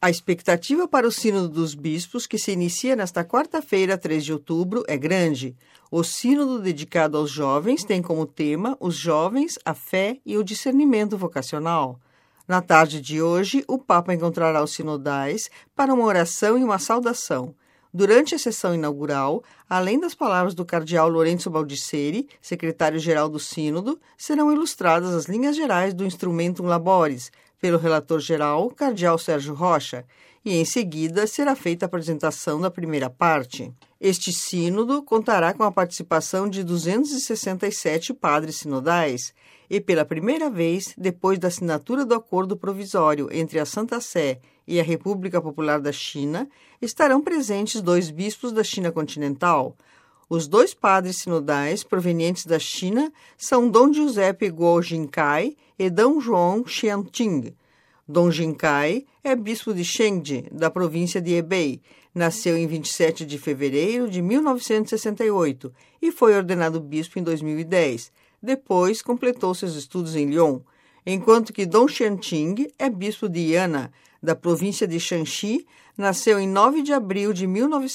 A expectativa para o Sínodo dos Bispos, que se inicia nesta quarta-feira, 3 de outubro, é grande. O sínodo dedicado aos jovens tem como tema os jovens, a fé e o discernimento vocacional. Na tarde de hoje, o Papa encontrará os sinodais para uma oração e uma saudação. Durante a sessão inaugural, além das palavras do cardeal Lorenzo Baldisseri, secretário-geral do Sínodo, serão ilustradas as linhas gerais do Instrumentum Laboris, pelo relator-geral, cardeal Sérgio Rocha, e em seguida será feita a apresentação da primeira parte. Este sínodo contará com a participação de 267 padres sinodais e, pela primeira vez, depois da assinatura do acordo provisório entre a Santa Sé e a República Popular da China, estarão presentes 2 bispos da China continental. Os 2 padres sinodais provenientes da China são Dom Giuseppe Guo Jincai e Dom João Xianqing. Dom Jincai é bispo de Chengde, da província de Hebei. Nasceu em 27 de fevereiro de 1968 e foi ordenado bispo em 2010. Depois, completou seus estudos em Lyon, enquanto que Dom Xianqing é bispo de Yana, da província de Shanxi. Nasceu em 9 de abril de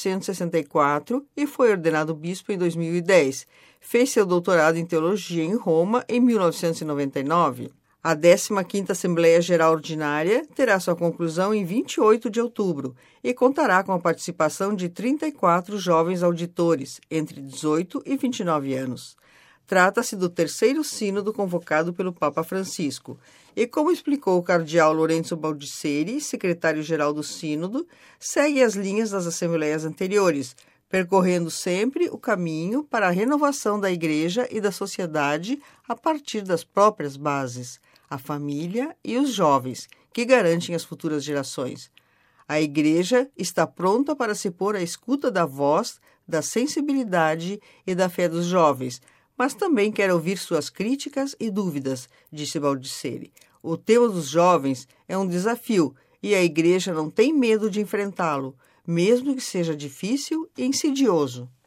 1964 e foi ordenado bispo em 2010. Fez seu doutorado em teologia em Roma em 1999. A 15ª Assembleia Geral Ordinária terá sua conclusão em 28 de outubro e contará com a participação de 34 jovens auditores, entre 18 e 29 anos. Trata-se do 3º sínodo convocado pelo Papa Francisco. E, como explicou o cardeal Lorenzo Baldisseri, secretário-geral do sínodo, segue as linhas das assembleias anteriores, percorrendo sempre o caminho para a renovação da Igreja e da sociedade a partir das próprias bases, a família e os jovens, que garantem as futuras gerações. A Igreja está pronta para se pôr à escuta da voz, da sensibilidade e da fé dos jovens, mas também quer ouvir suas críticas e dúvidas, disse Baldisseri. O tema dos jovens é um desafio e a Igreja não tem medo de enfrentá-lo, mesmo que seja difícil e insidioso.